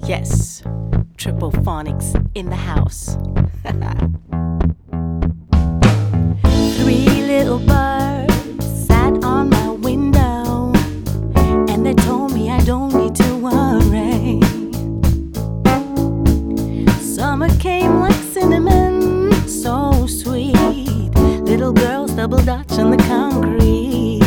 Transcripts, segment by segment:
Yes, triple phonics in the house. Three little birds sat on my window, and they told me I don't need to worry. Summer came like cinnamon, so sweet. Little girls double dutch on the concrete.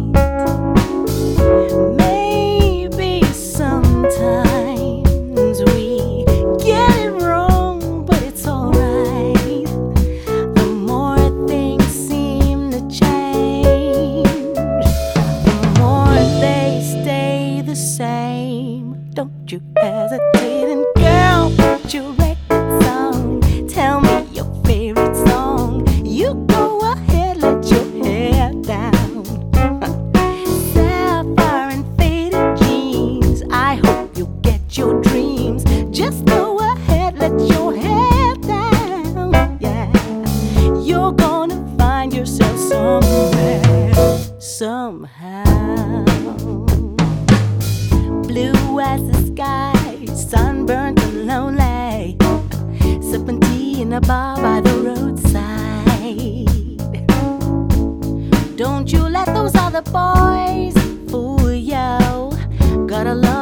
Maybe sometimes we get it wrong, but it's alright. The more things seem to change, the more they stay the same. Don't you hesitate, and girl, put your record song. Tell me your favorite song. You go ahead, let your hair down. Sapphire and faded jeans, I hope you get your dreams. Just go ahead, let your hair down. Yeah, you're gonna find yourself somewhere, somehow. Blue as the sky, sunburnt and lonely, sipping tea in a bar by the roadside. Don't you let those other boys fool you. Gotta love